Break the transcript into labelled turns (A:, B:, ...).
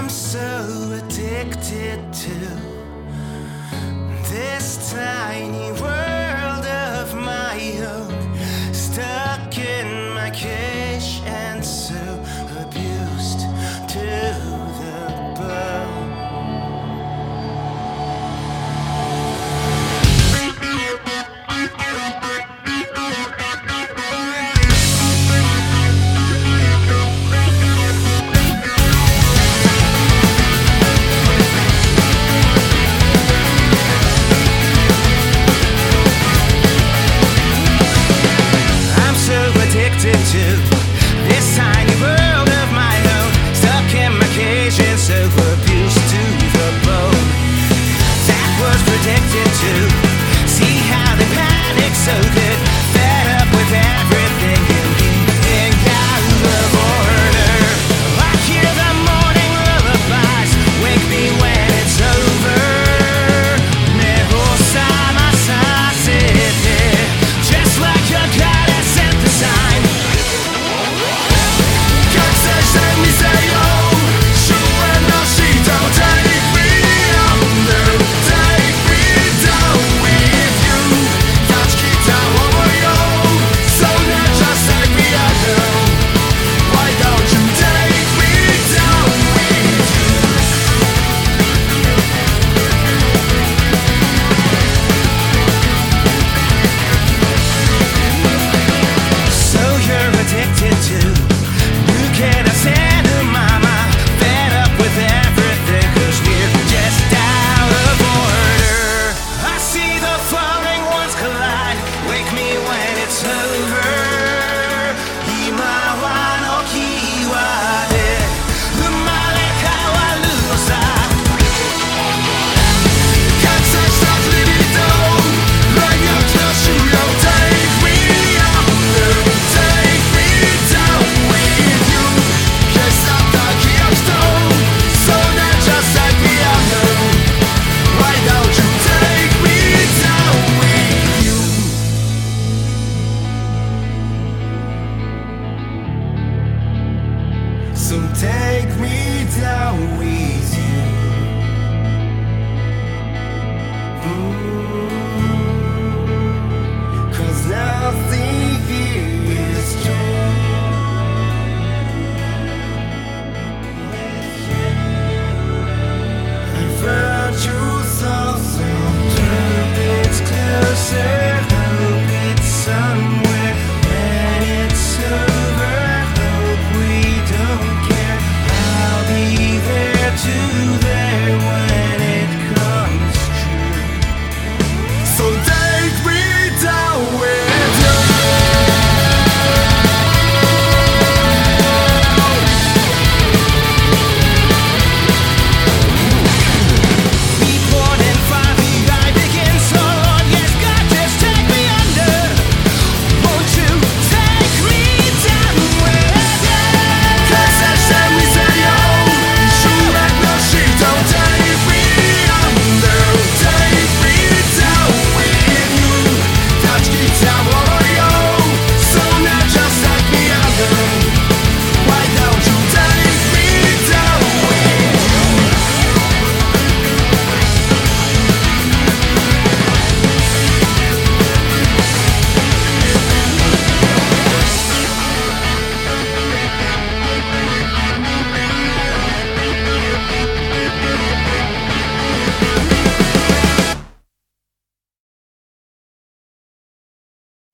A: so addicted to this tiny world of my own, stuck in my cage and so abused to the bone. Addicted to this tiny world of my own, stuck in my cage and so abused to the bone. That was predicted to see how they panic so good, fed up with everything and being out of order. I hear the morning lullabies wake me when it's over. Me gusta más hacerte, just like a goddess sent the sign. So take me down with